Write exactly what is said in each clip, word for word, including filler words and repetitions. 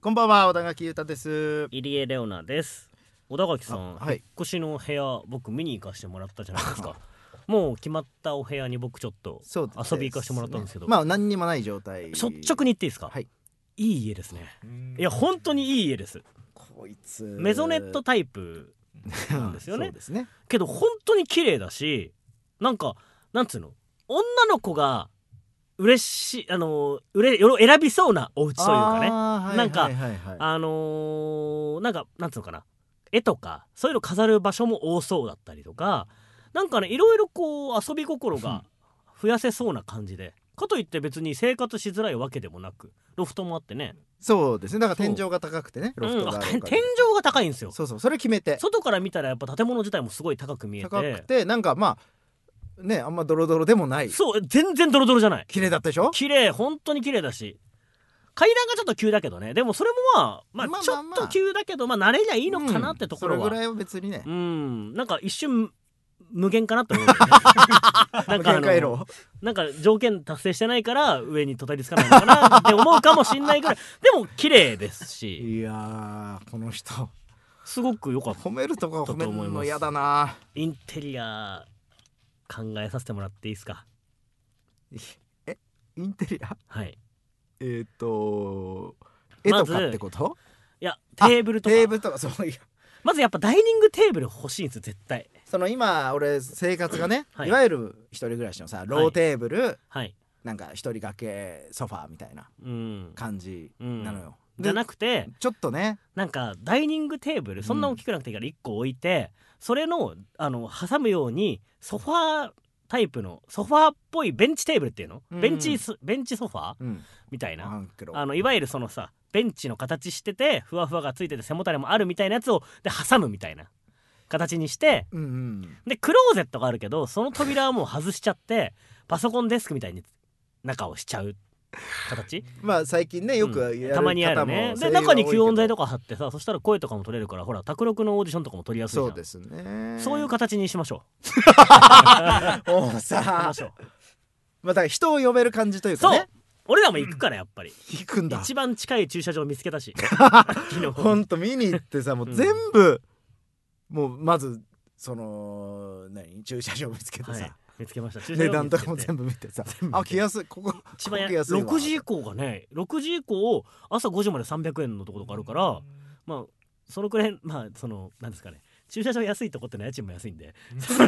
こんばんは、小田垣裕太です。 入江レオナです。小田垣さん、 はい、 引っ越しの部屋僕見に行かせてもらったじゃないですかもう決まったお部屋に僕ちょっと遊び行かせてもらったんですけど、 まあ何にもない状態。 率直に言っていいですか？はい、いい家ですね。いや本当にいい家です。 こいつメゾネットタイプなんですよねそうですね。 けど本当に綺麗だし、なんかなんつうの、女の子が嬉しい、あのうれ選びそうなお家というかね、なんかあのー、なんかなんつうのかな、絵とかそういうの飾る場所も多そうだったりとか、なんかねいろいろこう遊び心が増やせそうな感じで、かといって別に生活しづらいわけでもなく、ロフトもあってね。 そうですね。だから天井が高くてね、ロフトがあるから、うん、 天井が高いんですよ。 そうそう、それ決めて。 外から見たらやっぱ建物自体もすごい高く見えて、 高くてなんかまあね、あんまドロドロでもない。 そう、全然ドロドロじゃない。 綺麗だったでしょ。 綺麗、本当に綺麗だし、階段がちょっと急だけどね。でもそれもまあまあちょっと急だけど、まあ慣れりゃいいのかなってところは、 うん、それぐらいは別にね、 うんなんか一瞬無限かなって思う、ね、なんかあのなんか条件達成してないから上にとたりつかないのかなって思うかもしんないぐらいでも綺麗ですし、 いやーこの人すごく良かった。 褒めるとか褒めるの嫌だな。 インテリア考えさせてもらっていいですか？ え、インテリア？ はい。 えー、っと絵とかってこと？ま、 いやテーブルとか。 テーブルとか、そういや。 まずやっぱダイニングテーブル欲しいんですよ絶対。 その今俺生活がね、はい、いわゆる一人暮らしのさローテーブル、はい、なんか一人掛けソファーみたいな感じなのよ、 うん、じゃなくてちょっとね、 なんかダイニングテーブルそんな大きくなくていいからいっこ置いて、うん、それのあの挟むようにソファータイプのソファーっぽいベンチテーブルっていうの、うん、ベンチベンチソファー、うん、みたいな、あのいわゆるそのさベンチの形しててふわふわがついてて背もたれもあるみたいなやつをで挟むみたいな形にして、うんうん、でクローゼットがあるけどその扉はもう外しちゃってパソコンデスクみたいに中をしちゃう形まあ最近ねよくやる方も、うん、 たまにあるね。で中に吸音材とか貼ってさ、そしたら声とかも取れるから、ほら卓録のオーディションとかも取りやすいじゃん。 そうですね。 そういう形にしましょうもうさまた人を呼べる感じというかね。そう俺らも行くからやっぱり、 うん、行くんだ。 一番近い駐車場見つけたしほんと見に行ってさもう全部、うん、もうまずその何駐車場見つけてさ、はい、 見つけました。 値段とかも全部見てさ、あ来やすい、ここ一番やろくじ以降がね、ろくじ以降朝ごじまでさんびゃくえんのところがあるから、まあそのくらい、まあそのなんですかね、駐車場安いとこってのは家賃も安いんで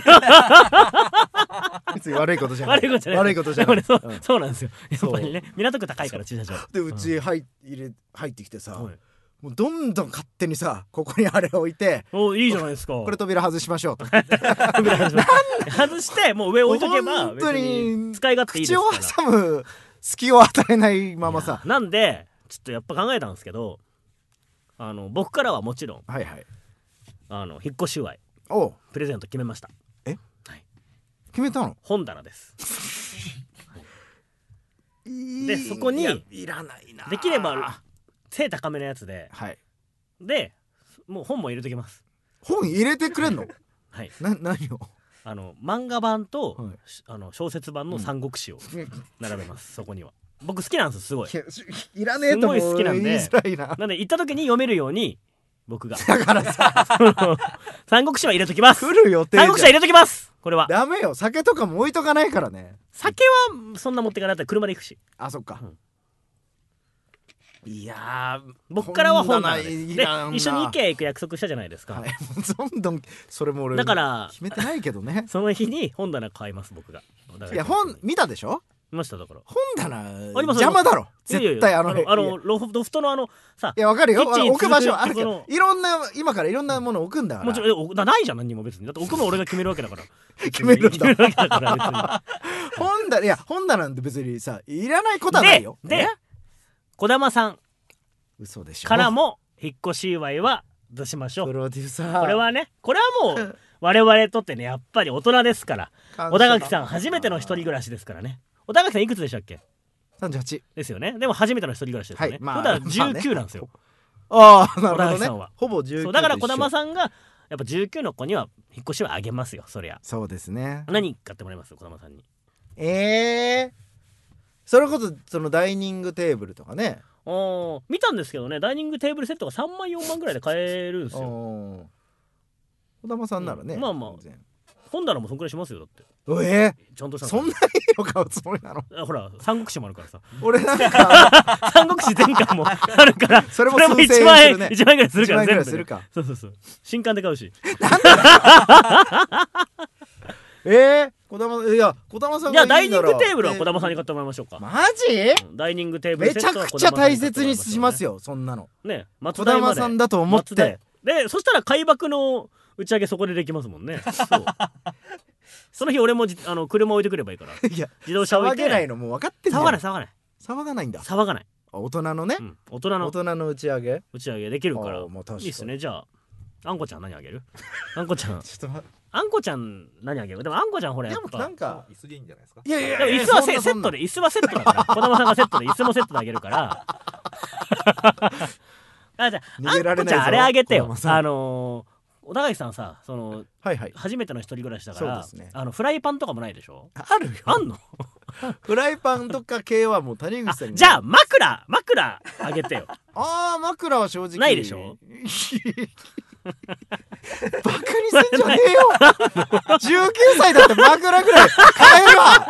別に悪いことじゃない。悪いことじゃない。悪いことじゃない。 そう、うん、そうなんですよ。やっぱりね港区高いから駐車場でうち入れ入ってきてさ、はい、もうどんどん勝手にさここにあれ置いて、 おいいじゃないですかこれ扉外しましょうと外してもう上置いとけば本当に使い勝手いいですから、 口を挟む隙を与えないままさ、 なんでちょっとやっぱ考えたんですけど、あの僕からはもちろん、はいはい、あの引っ越し祝いプレゼント決めました。 え、はい、決めたの？ 本棚です、はい、でそこにいらないな、 できれば背高めのやつで、はい、でもう本も入れときます。 本入れてくれんの？はい。な何を？ あの漫画版と、はい、あの小説版の三国志を並べます、うん、そこには。僕好きなんですすごい。 いらねえと思う。すごい好きなんで、 なんで行った時に読めるように僕が。 だからさ三国志は入れときます。 来る予定じゃん。 三国志は入れときます。これは。 ダメよ。酒とかも置いとかないからね。 酒はそんな持ってかないったら車で行くし。 あ、そっか。うんいや僕からは本棚です。で一緒に イケア 行く約束したじゃいまですか、はい、 どんどんそれも俺だから決めてないけどねその日に本棚買います僕が。 いや本見たでしょ？ 見ました。だから本棚邪魔だろ絶対。あのあのロフトのあのさ、 いやわかるよ、置く場所あるけどいろんな今からいろんなもの置くんだから。 もちろんないじゃん何にも別に。だって置くの俺が決めるわけだから決めるんだ本棚いや本棚なんて別にさいらないことはないよ。 で児玉さん嘘でしょからも引っ越し祝いはどうしましょう。 プロデューサーこれはね、これはもう我々にとってねやっぱり大人ですから。小田垣さん初めての一人暮らしですからね。小田垣さんいくつでしたっけ？ さんじゅうはちですよね。でも初めての一人暮らしですよね。はい、まあ、だからじゅうきゅうなんですよ、 ああなるほどね。ほぼじゅうきゅう。 そうだから児玉さんがやっぱじゅうきゅうの子には引っ越しはあげますよそりゃ。 そうですね。 何買ってもらいます児玉さんに？ ええー、それこそそのダイニングテーブルとかね。 あ見たんですけどね、ダイニングテーブルセットがさんまんよんまんぐらいで買えるんですよ。 児玉さんならね、 うん、まあまあ本棚もそんくらいしますよだって。 えー、 ちゃんとしたそんなにの買うつもりなの？ ほら三国志もあるからさ。 俺なんか三国志全巻もあるからそれも数千円するね。 いちまん円ぐらいするから全部、 するか。 そうそうそう新刊で買うし。 えー、児玉いや児玉さんがいいなら、 いやダイニングテーブルは児玉さんに買ってもらいましょうか。 マジ？ ダイニングテーブルめちゃくちゃ大切にしますよそんなのね。 児玉さんだと思ってで、そしたら開幕の打ち上げそこでできますもんね。そうその日俺もあの車置いてくればいいから。 いや自動車置いて。 騒げないのもう分かってんじゃん。 騒がない騒がない騒がないんだ。 騒がない。 大人のね、 うん、大人の大人の打ち上げ打ち上げできるからいいっすね。じゃああんこちゃん何あげる？あんこちゃんちょっとあんこちゃん何あげる？でもあんこちゃんほらやっぱなんか椅子でいいんじゃないですか。 いやいやでも椅子はセットで椅子はセットだから児玉さんがセットで椅子もセットであげるからあじゃああんこちゃんあれあげてよ。あのー小田垣さんさその、 はいはい、 初めての一人暮らしだから、 ね、 あのフライパンとかもないでしょ？ あるよ。 あんの？ フライパンとか系はもう谷口さんに。 じゃあ枕枕あげてよ。 ああ枕は正直ないでしょ？ バカにすんじゃねえよ。じゅうきゅうさいだって枕ぐらい買えるわ。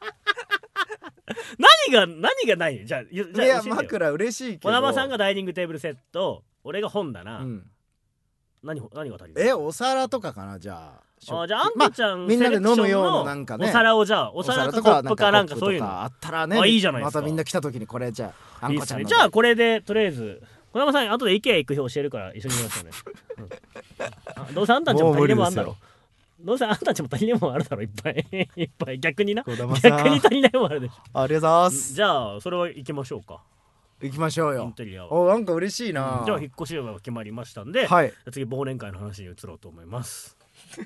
何が何がないじゃあじゃあいや枕嬉しいけど。 児玉さんがダイニングテーブルセット、俺が本棚、うん、何何が足りる？ えお皿とかかな。じゃああじゃああんこちゃん、まあ、 みんなで飲むようななんかねお皿をじゃあお皿とかコップかなんかそういうのあったらね。 あいいじゃないですか。 またみんな来た時にこれじゃああんこちゃんのいいっすね。じゃあこれでとりあえず児玉さん後で IKEA 行く日教えるから一緒に行きましょうね。うん、どうせあんたんちも足りねもあんだろ。どうせあんたんちも足りねもあるだろいっぱいいっぱい。逆にな逆に足りないもあるでしょ。 ありがとうございます。 じゃあそれは行きましょうか。 行きましょうよ。 インテリアはおなんか嬉しいな、 うん、じゃあ引っ越しが決まりましたんで、はい、次忘年会の話に移ろうと思います。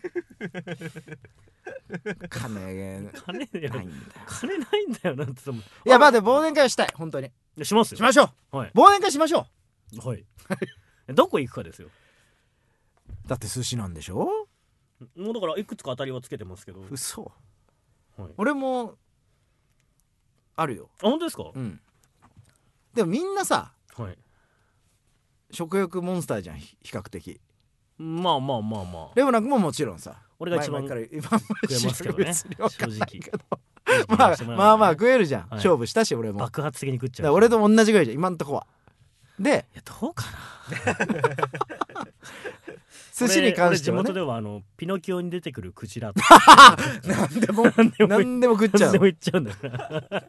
金ないんだよ。 金ないんだよなんて。 いやまあで忘年会したい本当に。 しますよ。 しましょう、はい、忘年会しましょう。はいどこ行くかですよ。 だって寿司なんでしょ。 もうだからいくつか当たりはつけてますけど。 嘘、 はい、 俺もあるよ。 あ本当ですか。 うんでもみんなさ、 はい、 食欲モンスターじゃん比較的。 まあまあまあまあレオナ君ももちろんさ俺が一番食えますけどね正直まあまあまあ食えるじゃん、はい、勝負したし俺も爆発的に食っちゃう。 俺と同じぐらいじゃん今んとこは。でいやどうかな寿司に関しては、ね、 地元ではあのピノキオに出てくるクジラなんでもなんでも食っちゃう。 何でもいっちゃうんだから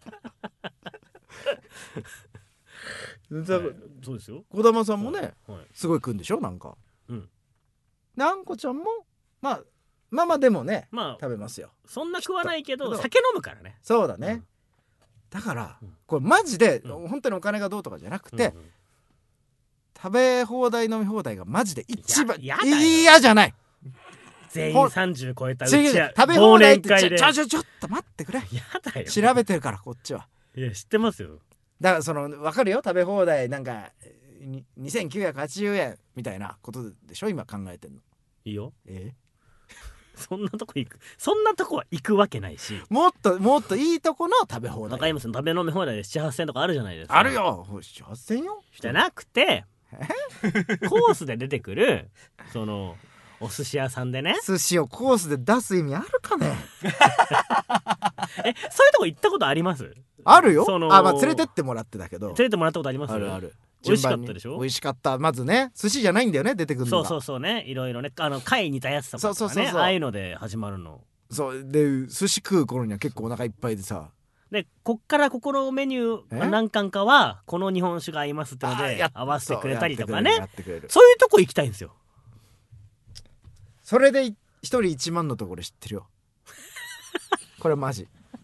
はい、そうですよ。 児玉さんもね、 はいはい、 すごい食うんでしょなんか。 うん。 であんこちゃんもまあまあまあでもね、まあ、食べますよ。 そんな食わないけど酒飲むからね。 そうだね。うん、だから、うん、これマジで、うん、本当にお金がどうとかじゃなくて、うんうん、食べ放題飲み放題がマジで一番嫌じゃない。 全員さんじゅう超えたうちは食べ放題ってちょちょちょちょっと待ってくれ。 やだよ。 調べてるからこっちは。 いや知ってますよ。 だからその分かるよ食べ放題なんかにせんきゅうひゃくはちじゅうえんみたいなことでしょ今考えてんの。 いいよ。 えそんなとこ行くそんなとこは行くわけないし、 もっともっといいとこの食べ放題。 わかります。食べ飲み放題でななはっせんとかあるじゃないですか。 あるよ。ななはっせんよじゃなくてコースで出てくるそのお寿司屋さんでね寿司をコースで出す意味あるかねえそういうとこ行ったことあります？ あるよ。あまあ連れてってもらってたけど。連れてってもらったことあります？ あるある。 美味しかったでしょ。 美味しかった。まずね寿司じゃないんだよね出てくるのが。 そうそうそうねいろいろねあの貝煮たやつとかね。そうそうそうそう。ああいうので始まるの。 そうで寿司食う頃には結構お腹いっぱいでさ。 でこっからここのメニュー何巻かはこの日本酒が合いますってので合わせてくれたりとかね。そういうとこ行きたいんですよ。 それで一人いちまんのところ知ってるよこれマジ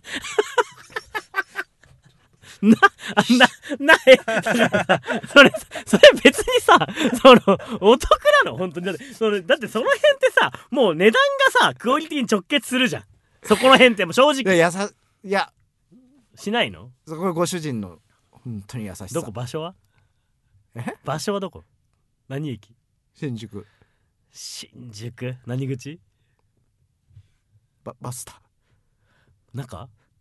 な、な、な、それ、それ別にさ、その、お得なの本当に。だって、その、だってその辺ってさ、もう値段がさ、クオリティに直結するじゃん。そこの辺ってもう正直。 いや、やさ、いや、 しないの？ そこご主人の、本当に優しさ。 どこ場所は？ え？ 場所はどこ？何駅？ 新宿。 新宿？何口？ バ、バスタ。 中？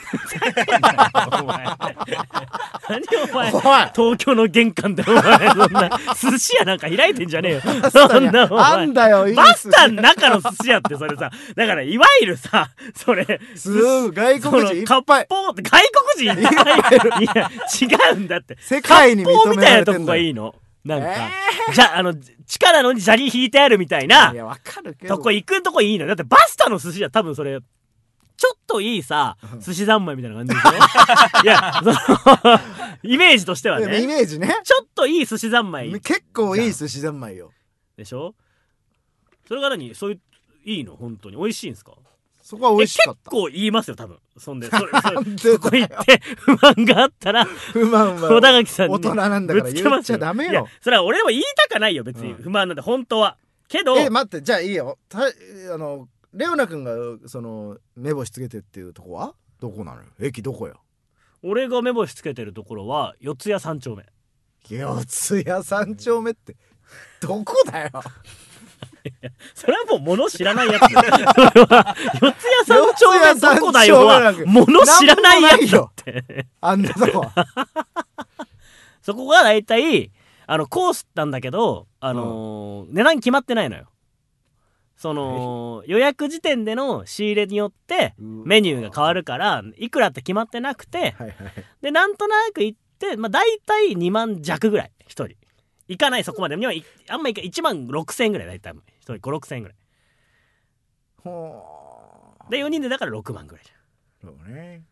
お前何お前東京の玄関でお前そんな寿司屋なんか開いてんじゃねえよそんなお前あんだよいいバスタの中の寿司屋ってそれさだからいわゆるさそれすごい外国人いっぱい割烹って外国人いっぱいいや違うんだって世界に認められてんだよ割烹みたいなとこがいいのなんか、えー、じゃあの地下なのに砂利引いてあるみたいないやわかるけどとこ行くとこいいのだってバスタの寿司屋多分それちょっといいさ寿司三昧みたいな感じでしょいやそのイメージとしてはねイメージねちょっといい寿司三昧結構いい寿司三昧よでしょそれが何そういういいの本当に美味しいんですかそこは美味しかった結構言いますよ多分そんでそれそれそこ行って不満があったら不満は小田垣さんに大人なんだから言っちゃダメよいやそれは俺も言いたかないよ別に不満なんて本当はけどえ待ってじゃあいいよたあのレオナ君がその目星つけてっていうとこはどこなのよ駅どこよ俺が目星つけてるところは四谷三丁目四谷三丁目ってどこだよそれはもう物知らないやつそれは四谷三丁目どこだよは物知らないやつだってあんなとこそこがだいたいあのコースなんだけどあのーうん、値段決まってないのよその予約時点での仕入れによってメニューが変わるからいくらって決まってなくて、はいはい、でなんとなく行って、まあ、大体にまん弱ぐらいひとり行かないそこまでにはあんまいかいちまんろくせんえんぐらい大体ひとりご、ろくせんえんぐらいほーでよにんでだからろくまんぐらいじゃんそうね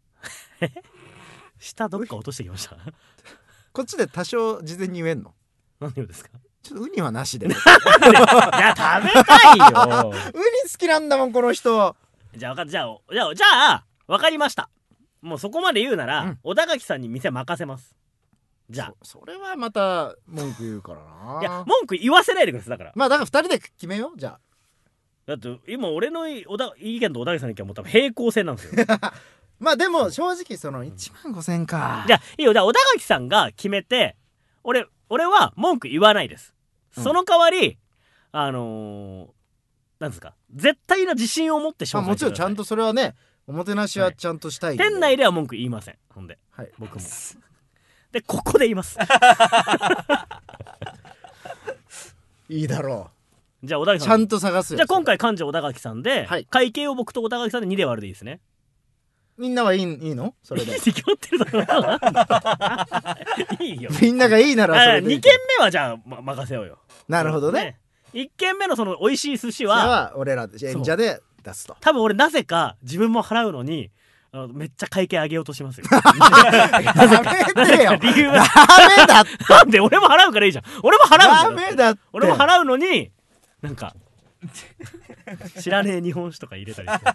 下どっか落としてきましたこっちで多少事前に言えんの何をですかちょっとウニはなしでいや食べたいよウニ好きなんだもんこの人じゃあ分かったじゃあじゃあじゃあ分かりましたもうそこまで言うなら、うん、小田垣さんに店任せますじゃあそ, それはまた文句言うからないや文句言わせないでくださいだからまあだからふたりで決めようじゃあだって今俺の小田意見と小田垣さんの意見はもう多分平行線なんですよまあでも正直そのいちまんごせんえんかじゃあいいよじゃあ小田垣さんが決めて俺俺は文句言わないですその代わり、うん、あのー、なんですか絶対な自信を持って紹介してください、まあ、 もちろんちゃんとそれはねおもてなしはちゃんとしたい、はい、 店内では文句言いませんほんで、はい、僕もでここで言いますいいだろうじゃあ小田垣さんちゃんと探すよじゃあ今回幹事小田垣さんで、はい、会計を僕と小田垣さんでにで割るでいいですねみんなはいい、いいのそれで決まってるだろいいよみんながいいならそれでいいにけんめはじゃあ、ま、任せようよなるほどねねいっけんめのその美味しい寿司は俺ら演者で出すと多分俺なぜか自分も払うのにあのめっちゃ会計上げようとしますよダメだよ理由はダメだってなんで俺も払うからいいじゃん俺も払うんだよダメだって俺も払うのになんか知らねえ日本酒とか入れたりして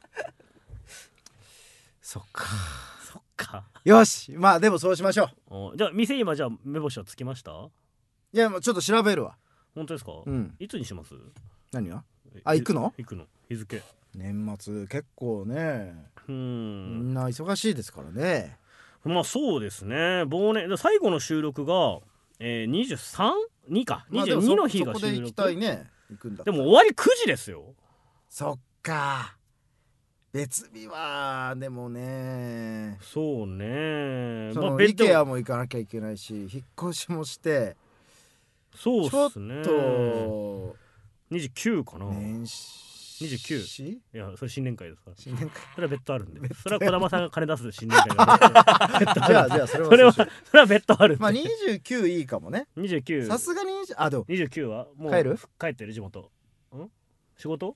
そっかそっかよしまあでもそうしましょうじゃあ店今じゃあ目星はつきました？ いやもうちょっと調べるわ本当ですか、 うん、 いつにします？ 何があ行くの行くの日付年末結構ねうんみんな忙しいですからねまあそうですね忘年最後の収録が、えー、にじゅうさん？にかにじゅうにの日が収録、まあ、そこで行きたいね行くんだでも終わりくじですよそっか別日はでもねそうねその、まあ、イケアも行かなきゃいけないし引っ越しもしてそうっすねちょっとにじゅうきゅうかな年始にじゅうきゅういやそれ新年会ですから新年会それは別途あるんでそれは児玉さんが金出す新年会がじゃあじゃあそれはそれはそれは別途あるんでまあにじゅうきゅういいかもねにじゅうきゅうさすがにあでもにじゅうきゅうはもう帰る帰ってる地元ん仕事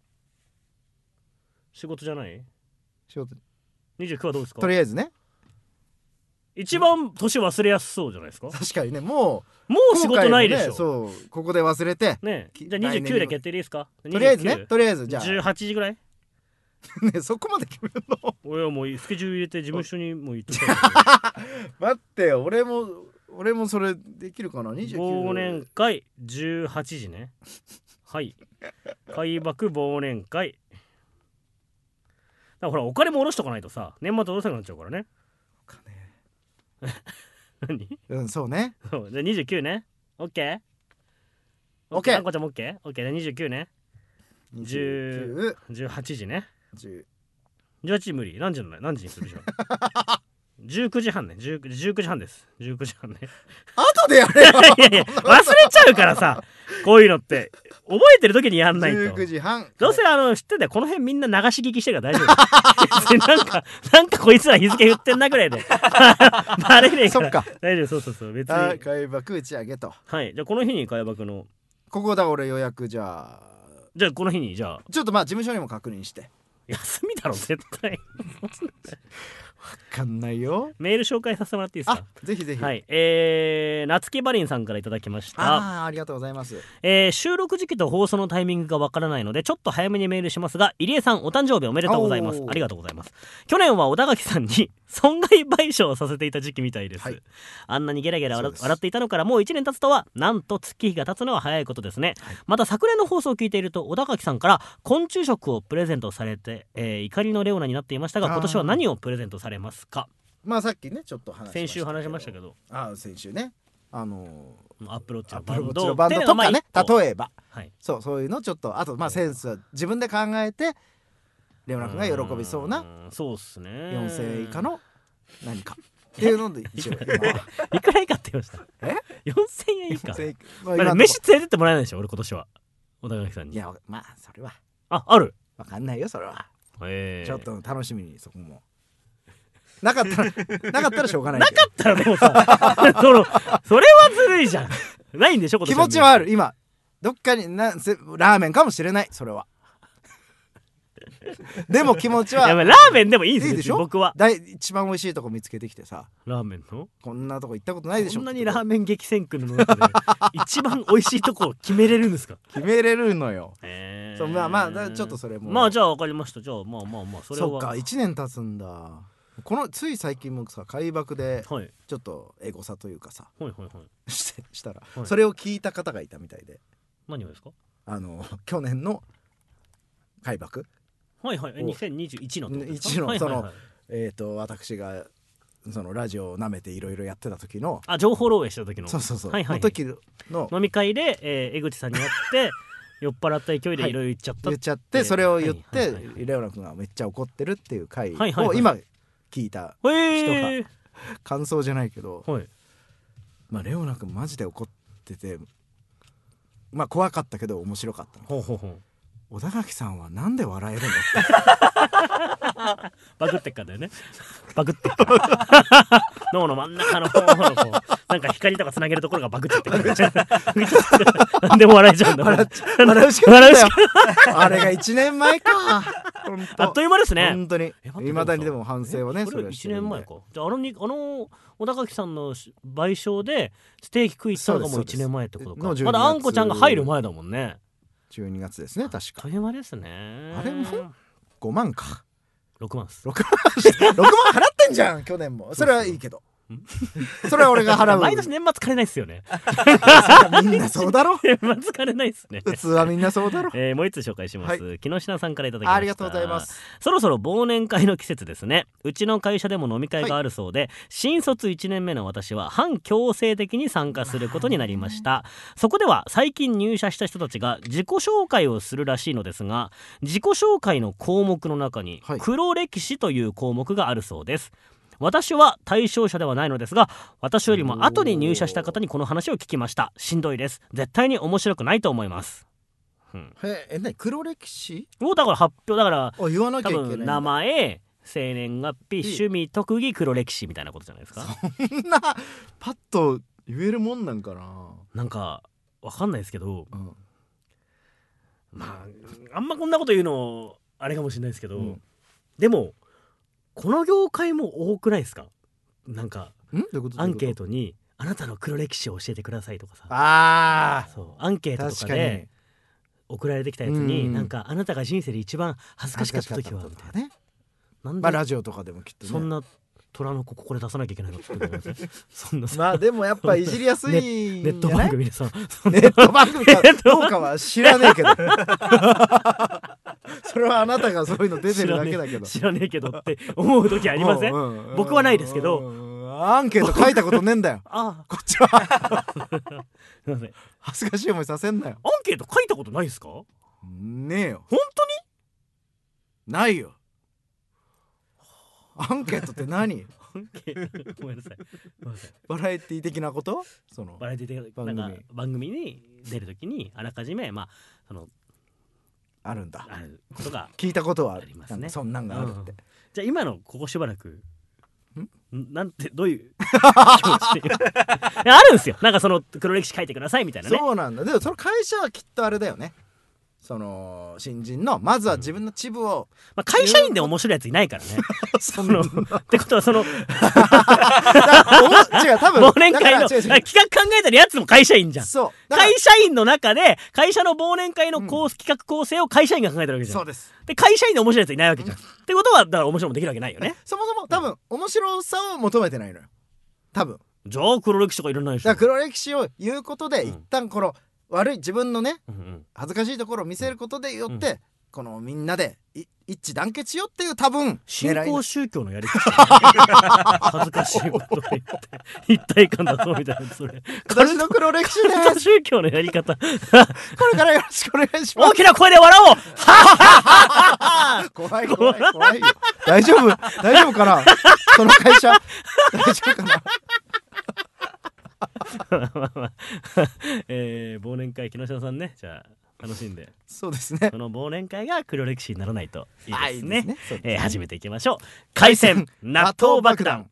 仕事じゃない仕事にじゅうきゅうはどうですかとりあえずね一番年忘れやすそうじゃないですか確かにねもうもう仕事ないでしょ、 ね、そうここで忘れてねじゃあにじゅうきゅうで決定でいいですかとりあえずねとりあえずじゃあじゅうはちじぐらいねそこまで決めるの俺はもうスケジュール入れて事務所にもう行って待って俺も俺もそれできるかなにじゅうきゅう忘年会じゅうはちじねはい開幕忘年会だからほらお金も下ろしとかないとさ年末下ろせなくなっちゃうからねお金何うんそうねそうじゃあにじゅうきゅうねオッケーオッケーあんこちゃんもオッケーオッケーにじゅうきゅうねじゅうはちじねじゅうはちじ無理。何時の何時にするじゃんじゅうくじはんね。じゅうくじはんです。じゅうくじはんね。 後でやれよいやいや忘れちゃうからさ、こういうのって覚えてる時にやんないと。 じゅうくじはん。 どうせあの知ってんだよ、この辺みんな流し聞きしてるから大丈夫なんかなんかこいつら日付言ってんなぐらいでバレねえから。そっか、大丈夫。そうそうそう、別に開幕打ち上げと。 はい。じゃあこの日に開幕のここだ、俺予約。じゃあじゃあこの日にじゃあちょっとまあ事務所にも確認して。 休みだろ絶対分かんないよ。 メール紹介させてもらっていいですか。 ぜひぜひ。 はい、えー、夏木バリンさんからいただきました。 ああ、ありがとうございます。 えー、収録時期と放送のタイミングがわからないのでちょっと早めにメールしますが、入江さんお誕生日おめでとうございます。ありがとうございます。去年は小田垣さんに損害賠償をさせていた時期みたいです、はい、あんなにゲラゲラ笑っていたのからもういちねん経つとは、なんと月日が経つのは早いことですね、はい、また昨年の放送を聞いていると小田垣さんから昆虫食をプレゼントされて、えー、怒りのレオナになっていましたが、今年は何をプレゼントされますか。 まあさっきねちょっと話しました先週話しましたけど、 ああ先週ね、あのー、アップローチのバンドのバンドとかね、例えば、はい、そうそういうのちょっと、あとまあセンスは自分で考えてレオナ君が喜びそうな、 そうっすね、 よんせんえん以下の何かっていうので一応今いくら以下って言いました。えよんせんえん以下、まあ、飯連れてってもらえないでしょ俺今年は小田垣さんに。 いやまあそれはああるわかんないよそれは、 えー、 ちょっと楽しみに。そこもなかったらなかったらしょうがない。 なかったらでもさそのそれはずるいじゃん。ないんでしょ今年。 気持ちはある。今どっかになラーメンかもしれない。それはでも気持ちは。 いやラーメンでもいいですよ。いいでしょ僕は。 一番美味しいとこ見つけてきてさ、 ラーメンのこんなとこ行ったことないでしょ。 こんなにラーメン激戦区の中で一番美味しいとこを決めれるんですか。 決めれるのよ。 へー、 そうまあまあちょっとそれもまあじゃあ分かりました。じゃあまあまあまあそれはそっかいちねん経つんだ。このつい最近もさ開幕でちょっとエゴサというかさ、はいはいはい、してしたら、はい、それを聞いた方がいたみたいで。 何をですか。 あの去年の開幕、 はいはい、にせんにじゅういちのいちのそのえっと私がそのラジオをなめていろいろやってた時の、 あ情報漏洩した時のそうそうそう、はいはいはい、の時の飲み会で、えー、江口さんに会って酔っ払った勢いでいろいろ言っちゃった、 はい、言っちゃってそれを言って、はいはいはい、レオナ君がめっちゃ怒ってるっていう回を今聞いた人が感想じゃないけど、はい、まあレオナ君マジで怒ってて、まあ怖かったけど面白かったの。ほうほうほう。小田垣さんはなんで笑えるのってバグってっからだよね。バグってっから脳の真ん中の方のこうなんか光とかつなげるところがバグっちゃってからなんでも笑えちゃうんだ。笑うしかったよあれがいちねんまえかあっという間ですね本当に。いまだにでも反省はね。 それいちねんまえか。じゃああのにあの小田垣さんの賠償でステーキ食い行ったのがもういちねんまえってことか。まだあんこちゃんが入る前だもんね。 じゅうにがつですね確か。 という間ですね。 あれもごまんか。 ろくまんっす。 ろくまんろくまん払ってんじゃん去年も。それはいいけどそれは俺が払う。 毎年年末金ないっすよねみんなそうだろ年末金ないっすね。 普通はみんなそうだろ、 えー、もう一つ紹介します、はい、木下さんからいただきました。 ありがとうございます。 そろそろ忘年会の季節ですね。うちの会社でも飲み会があるそうで、はい、新卒いちねんめの私は半強制的に参加することになりました。そこでは最近入社した人たちが自己紹介をするらしいのですが、自己紹介の項目の中に黒歴史という項目があるそうです。私は対象者ではないのですが、私よりも後に入社した方にこの話を聞きました。しんどいです。絶対に面白くないと思います、 うん、へえ、何黒歴史をだから発表だから言わなきゃいけない。 多分名前、生年月日、趣味、特技、黒歴史みたいなことじゃないですか。 そんなパッと言えるもんなんかな。 なんかわかんないですけど、うん、まああんまこんなこと言うのあれかもしれないですけど、うん、でもこの業界も多くないですか。なんかアンケートにあなたの黒歴史を教えてくださいとかさ、 あそうアンケートとかで送られてきたやつに、なんかあなたが人生で一番恥ずかしかった時はみたいなね。 なんで、まあ、ラジオとかでもきっとね、 そんな虎の子ここで出さなきゃいけないのって思いますね。そんなまあでもやっぱいじりやすいネ, ネット番組でさ、 ネット番組かどうかは知らねえけどそれはあなたがそういうの出てるだけだけど、 知らねえけどって思う時ありません？僕はないですけど、 アンケート書いたことねえんだよああこっちはすいません、恥ずかしい思いさせんなよ。 アンケート書いたことないですか？ ねえよ。 本当にないよ。 アンケートって何？ アンケートごめんなさいごめんなさいバラエティ的なこと？そのバラエティ的な番組番組に出るときにあらかじめまあそのあるんだあることが聞いたことはあるありますね。 そんなんがあるって、うん、 じゃあ今のここしばらくんなんてどういう気持ちであるんですよ。なんかその黒歴史書いてくださいみたいなね。 そうなんだ。でもその会社はきっとあれだよね。その新人のまずは自分のチブを、 まあ、会社員で面白いやついないからねそのってことはその違う多分忘年会の企画考えてるやつも会社員じゃん。 そう会社員の中で会社の忘年会のこう、うん、企画構成を会社員が考えてるわけじゃん。 そうです。 で会社員で面白いやついないわけじゃん、うん、ってことはだから面白いもできるわけないよね。 そもそも多分、うん、面白さを求めてないのよ多分。 じゃあ黒歴史とかいらないでしょ。 だから黒歴史を言うことで、うん、一旦この悪い自分のね、うんうん、恥ずかしいところを見せることでよって、うん、このみんなで一致団結しようっていう多分新興宗教のやり方恥ずかしいことを言って一体感だぞみたいな。それ私の黒歴史で宗教のやり方これからよろしくお願いします。 大きな声で笑おう怖い怖い怖いよ。大丈夫大丈夫かなその会社大丈夫かなえー、忘年会木下さんね、じゃあ楽しんで。 そうですね。 この忘年会が黒歴史にならないといいですね。いいですね。えー、始めていきましょう。海鮮納豆爆弾。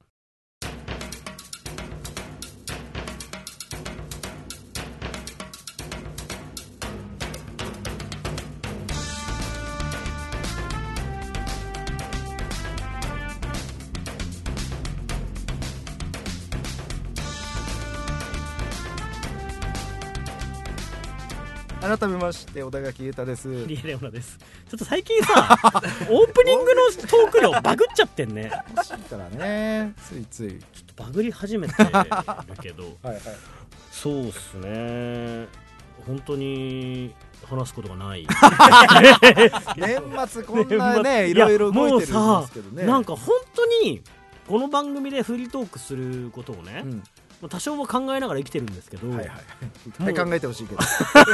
改めまして小田垣裕太です。 リエレオナです。ちょっと最近さオープニングのトーク量バグっちゃってんね。 欲しいからね、ついついちょっとバグり始めてるけどはい、はい、そうっすね。本当に話すことがない年末こんなねいろいろ動いてるんですけどね。 なんか本当にこの番組でフリートークすることをね、うん多少も考えながら生きてるんですけど、はいはいはい、考えてほしいけど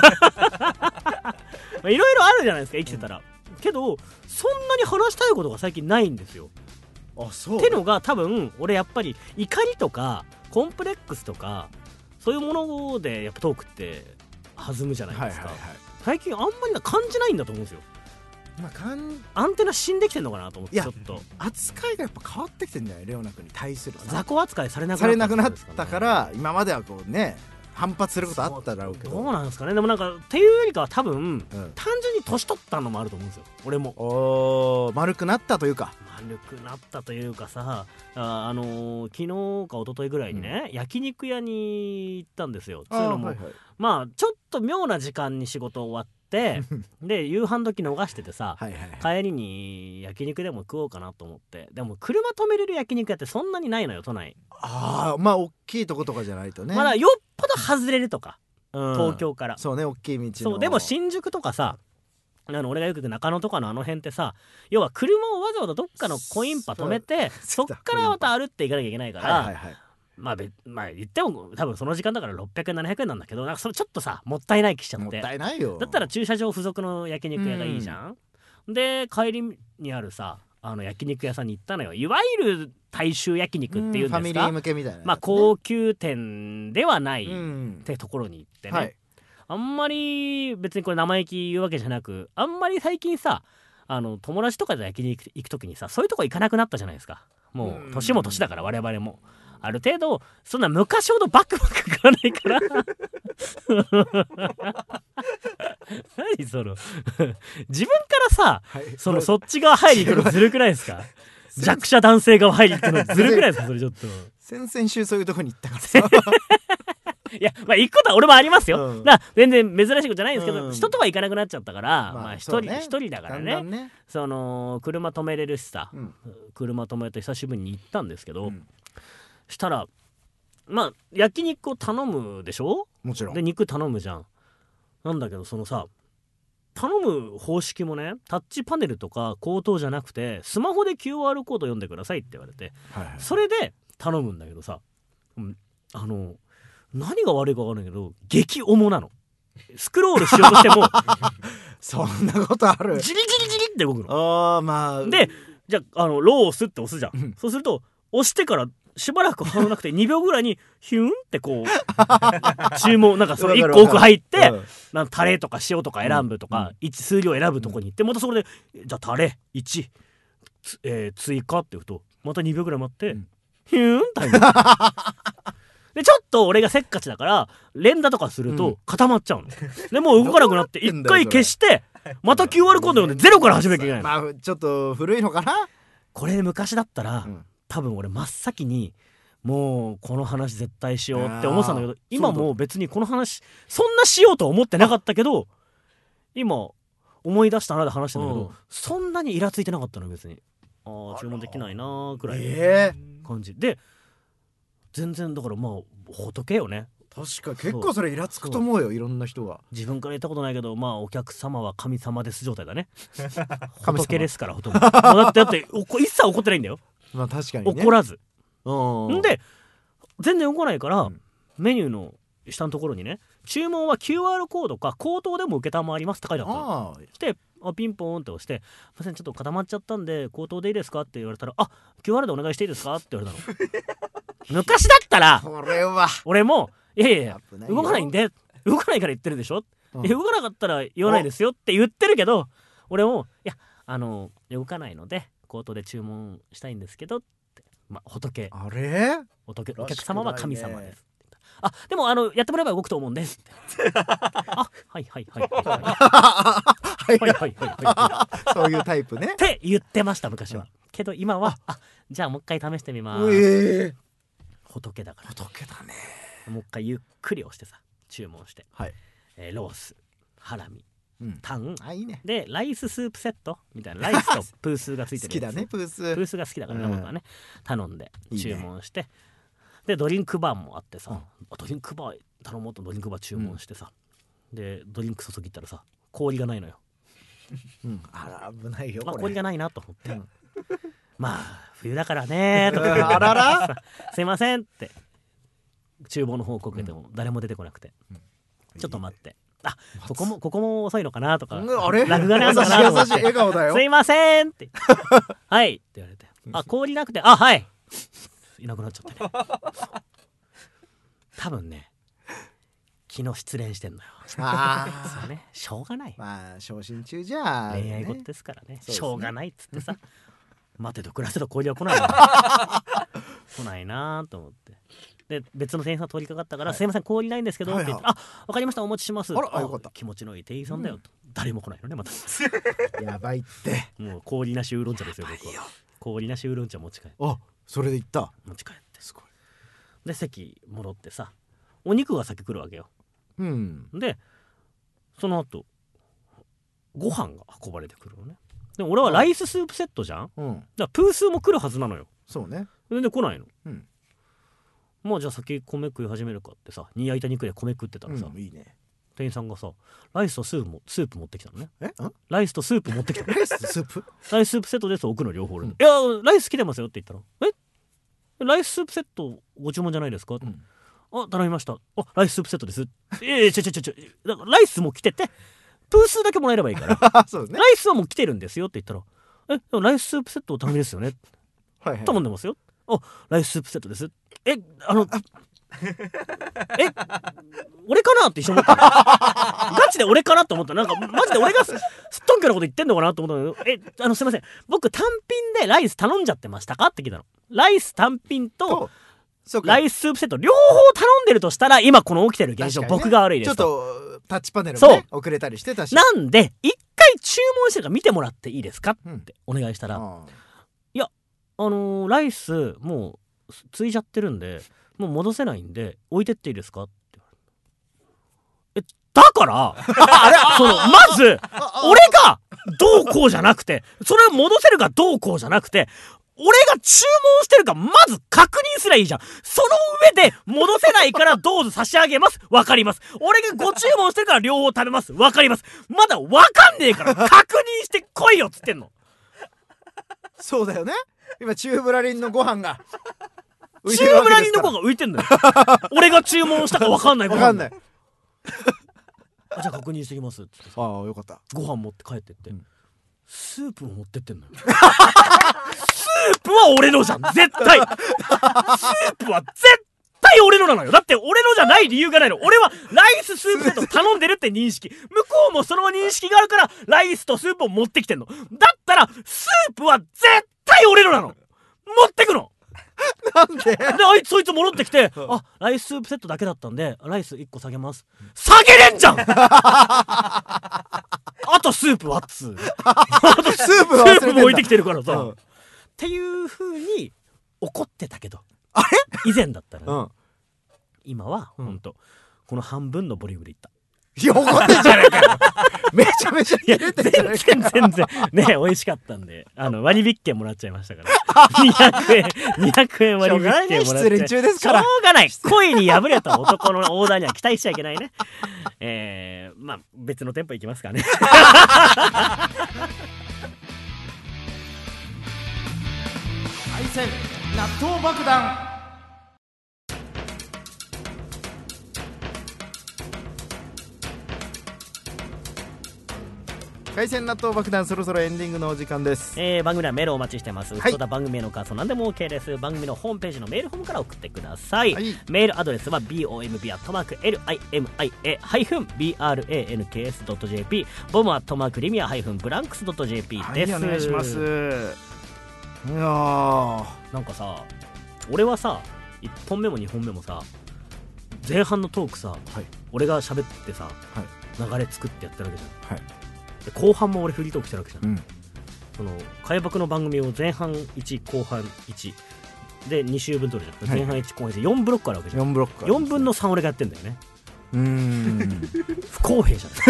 いろいろあるじゃないですか生きてたら、うん、けどそんなに話したいことが最近ないんですよ。 あ、そうってのが多分俺やっぱり怒りとかコンプレックスとかそういうものでやっぱトークって弾むじゃないですか、はいはいはい、最近あんまりな感じないんだと思うんですよ。 まあ、かんアンテナ死んできてんのかなと思って。ちょっと扱いがやっぱ変わってきてんじゃないレオナ君に対する雑魚扱いされなくなった、 ね、されなくなったから今まではこうね反発することあっただろうけどどうなんですかね。でもなんかっていうよりかは多分、うん、単純に年取ったのもあると思うんですよ俺も。 お丸くなったというか丸くなったというかさ あ, あのー、昨日か一昨日ぐらいにね、うん、焼肉屋に行ったんですよ。つうのも、はいはい、まあちょっと妙な時間に仕事終わってで夕飯時逃しててさ、はいはいはい、帰りに焼肉でも食おうかなと思って。でも車止めれる焼肉屋ってそんなにないのよ都内。 ああまあ大きいとことかじゃないとね。 まだよっぽど外れるとか、うん、東京からそうね大きい道の。 そうでも新宿とかさあの俺がよく行く中野とかのあの辺ってさ要は車をわざわざどっかのコインパ止めて そ, そっからまた歩っていかなきゃいけないから、はいはいはい、まあ、まあ言っても多分その時間だからろっぴゃくえんななひゃくえんなんだけどなんかそれちょっとさもったいない気しちゃって。 もったいないよ。 だったら駐車場付属の焼肉屋がいいじゃん、うん、で帰りにあるさあの焼肉屋さんに行ったのよ。いわゆる大衆焼肉っていうんですか、うん、ファミリー向けみたいな、ね、まあ高級店ではないってところに行ってね、はい、あんまり別にこれ生意気言うわけじゃなくあんまり最近さあの友達とかで焼肉行くときにさそういうとこ行かなくなったじゃないですか。もう年も年だから我々もある程度そんな昔ほどバクバク食わないから何その自分からさ、はい、そのそっち側入りに行くのずるくないですか弱者男性側入りに行くのずるくないですかそれちょっと。 先々週そういうとこに行ったからさいやまあ行くことは俺もありますよ、うん、だから全然珍しいことじゃないんですけど、うん、人とは行かなくなっちゃったから、まあ一人一人だからね、だんだんねその車止めれるしさ、うん、車止めて久しぶりに行ったんですけど、うん、したらまあ焼肉を頼むでしょ。 もちろんで肉頼むじゃん。なんだけどそのさ頼む方式もねタッチパネルとか口頭じゃなくてスマホで キューアール コード読んでくださいって言われて、はいはい、それで頼むんだけどさ、うん、あの何が悪いか分かんないけど激重なの。スクロールしようとしてもそんなことある。 ジリジリジリって動くの。 あーまあでじゃあ、あのロースって押すじゃん、うん、そうすると押してからしばらく反応なくてにびょうぐらいにヒュンってこう注文なんかそれいっこ奥入って、うん、なんかタレとか塩とか選ぶとか、うん、数量選ぶとこに行ってまたそれでじゃあタレいち、えー、追加って言うとまたにびょうぐらい待って、うん、ヒュンってでちょっと俺がせっかちだから連打とかすると固まっちゃうの、うん、でもう動かなくなって一回消してまた キューアール コード読んでゼロから始めなきゃいけないの。 まあちょっと古いのかなこれ昔だったら、うん、多分俺真っ先にもうこの話絶対しようって思ってたんだけど今もう別にこの話そんなしようとは思ってなかったけど今思い出したなで話したんだけど、うん、そんなにイラついてなかったの別にああ注文できないなくらいの感じ、えー、で全然だからまあ仏よね。 確か結構それイラつくと思うよいろんな人が。 自分から言ったことないけどまあお客様は神様です状態だね仏ですからほとんどだってだって一切怒ってないんだよ。 まあ確かにね怒らずんで全然怒らないから、うん、メニューの下のところにね注文は キューアール コードか口頭でも受けたまわりますって書いてあったの。であピンポーンって押して「すいませんちょっと固まっちゃったんで口頭でいいですか?」って言われたら「あ キューアール でお願いしていいですか?」って言われたの昔だったらこれは俺も「いやいやいや動かないんで動かないから言ってるでしょ、うん、動かなかったら言わないですよ」って言ってるけど俺も「いやあの動かないので口頭で注文したいんですけど」ってまあ仏あれお, とお客様は神様ですあでもあのやってもらえば動くと思うんですってあはいはいはいはいはいはいはいはいそういうタイプねって言ってました昔は、うん、けど今はあじゃあもう一回試してみます、 えー、 仏だから仏だねもう一回ゆっくり押してさ注文して、 はいえー、ロースハラミ、うん、タンあいいねでライススープセットみたいなライスとプースがついてるやつ好きだねプースプースが好きだからね、うん、僕はね頼んで注文していい、ね、でドリンクバーもあってさ、うん、ドリンクバー頼もうとドリンクバー注文してさ、うん、でドリンク注ぎったらさ氷がないのよ、 うん、あら危ないよ、 まあ、氷がないなと思って、うん、まあ冬だからねとかあららすいませんって厨房の報告でも誰も出てこなくて、うん、ちょっと待ってあここもここも遅いのかなとか、うん、 あれラグがねあるのかなと思って優しい笑顔だよすいませんってはいって言われてあ氷なくてあはいいなくなっちゃってね多分ね昨日失恋してんのよああそうねしょうがないまあ昇進中じゃ、 ね、恋愛事ですから ね, ねしょうがないっつってさ待てと暮らせと氷は来ないな来ないなと思ってで別の店員さん通りかかったから、はい、すいません氷ないんですけど、はいはい、って言って、あわかりましたお持ちします。 あらあよかった気持ちのいい店員さんだよと、うん、誰も来ないのねまたやばいってもう氷なしウーロン茶ですよ僕は氷なしウーロン茶持ち帰ってあそれで行った持ち帰ってすごいで席戻ってさお肉が先来るわけよ、うん、でその後ご飯が運ばれてくるのね。でも俺はライススープセットじゃん、うん、だからプースーも来るはずなのよ。 そうね全然来ないの、うん、もうじゃあ先米食い始めるかってさ煮焼いた肉で米食ってたらさ、うん、いいね店員さんがさライスとスープもスープ持ってきたのね。えライスとスープ持ってきたのライスとスープライススープセットです置くの両方俺、うん、いやライス来てますよって言ったらえライススープセットご注文じゃないですか、うん、あ頼みましたあライススープセットですええちょちょちょちょだからライスも来ててプースだけもらえればいいからそうですね、ライスはもう来てるんですよって言ったらえでもライススープセットお頼みですよねはい、はい、頼んでますよあライススープセットですえあのえ俺かなって一緒に思ったガチで俺かなって思ったなんかマジで俺がすっとんきょなこと言ってんのかなと思ったけどえあのすいません僕単品でライス頼んじゃってましたかって聞いたの。ライス単品とライススープセット両方頼んでるとしたら今この起きてる現象、ね、僕が悪いですと。 ちょっとタッチパネルも、ね、遅れたりしてたしなんで一回注文してるから見てもらっていいですかってお願いしたら、うん、いやあのー、ライスもうついちゃってるんでもう戻せないんで置いてっていいですかってえだからあれそのまず俺がどうこうじゃなくてそれを戻せるかどうこうじゃなくて俺が注文してるかまず確認すりゃいいじゃん。その上で戻せないからどうぞ差し上げます。わかります。俺がご注文してるから両方食べます。わかります。まだわかんねえから確認してこいよっつってんの。 そうだよね。今チューブラリンのご飯が浮いてるわけですから。チューブラリンのご飯が浮いてんだよ俺が注文したかわかんないご飯。 わかんないあじゃあ確認してきますっつってさああよかったご飯持って帰ってって、うん、 スープを持ってってんのよスープは俺のじゃん絶対スープは絶対俺のなのよ。だって俺のじゃない理由がないの。俺はライススープセット頼んでるって認識、向こうもその認識があるからライスとスープを持ってきてんの。だったらスープは絶対俺のなの。持ってくの。 なんで？ であいつそいつ戻ってきて、あ、ライススープセットだけだったんでライスいっこ下げます。下げれんじゃんあとスープはっつーあとスープはスープも置いてきてるからさ、うん、っていう風に怒ってたけど、 あれ以前だったらね、うん、今はほんと、うん、この半分のボリュームでいった。 いや怒ってんじゃないかよめちゃめちゃ入れてんじゃないかよ。 全然全然ね美味しかったんで、あの割引券もらっちゃいましたからにひゃくえんにひゃくえん割引券もらっちゃい、 失恋中ですから、 しょうがない。恋に破れた男のオーダーには期待しちゃいけないねえー、まあ別の店舗行きますかね海鮮納豆爆弾。海鮮納豆爆弾、そろそろエンディングのお時間です。 えー、番組ではメールをお待ちしてます。はい、番組への感想何でも OK です。番組のホームページのメールフォームから送ってください、はい、メールアドレスは ボム アットマーク エルアイエムアイエー ビーアールエーエヌケーエス ドット ジェーピー ボム アットマークリミア ブランクス ドット ジェーピー です。 はい、お願いします。いやなんかさ、俺はさいっぽんめもにほんめもさ前半のトークさ、はい、俺が喋ってさ、はい、流れ作ってやってるわけじゃん、はい、で後半も俺フリートークしてるわけじゃん、うん、その海爆の番組を前半いち後半いちでに週分撮るじゃん、はい、前半いち後半いちよんブロックあるわけじゃん。 よんブロックある、 よんぶんのさん俺がやってんだよね。 うーん不公平じゃん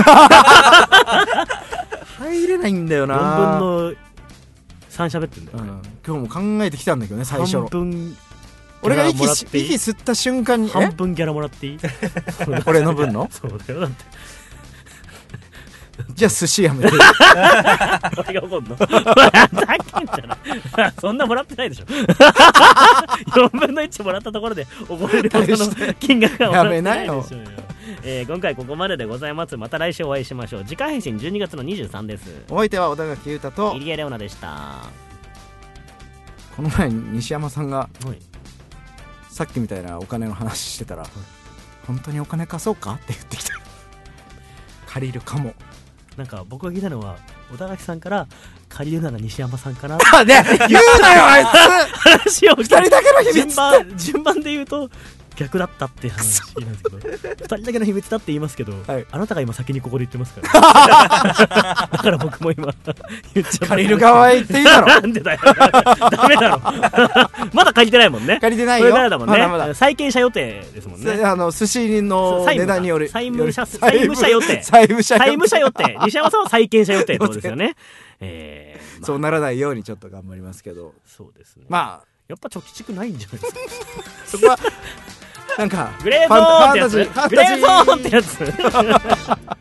入れないんだよな。 よんぶんのさん喋ってんだよ、ね、うん、 今日も考えてきたんだけどね最初の。 半分俺が 息, 息吸った瞬間に半分ギャラもらっていい俺の分のそうだよ。だってじゃあ寿司やめて俺が怒んのだけんじゃないそんなもらってないでしょよんぶんのいちもらったところで怒れるほどの金額がもらってないでしょうよ。えー、今回ここまででございます。また来週お会いしましょう。次回配信じゅうにがつのにじゅうさんです。 お相手は小田垣裕太と入江レオナでした。 この前西山さんが、はい、さっきみたいなお金の話してたら、はい、本当にお金貸そうかって言ってきた借りるかも。 なんか僕が聞いたのは小田垣さんから借りるなら西山さんかなあね言うなよあいつ話をふたりだけの秘密順番順番で言うと逆だったって話なんですけどふたりだけの秘密だって言いますけど、はい、あなたが今先にここで言ってますからだから僕も今言っちゃった。 借りる側へ言っていいだろなんでだよダメだろまだ借りてないもんね。 借りてないよ。 これからだもんね。 まだまだ債権者予定ですもんね。 あの寿司の値段による債務者債務者予定債務者債務者予定西山さんは債権者予定ってことですよねえーまあ、 そうならないようにちょっと頑張りますけど。 そうですね。 まあやっぱ貯蓄ないんじゃないですかそこはなんかグレーゾーンってやつグレーゾーンってやつ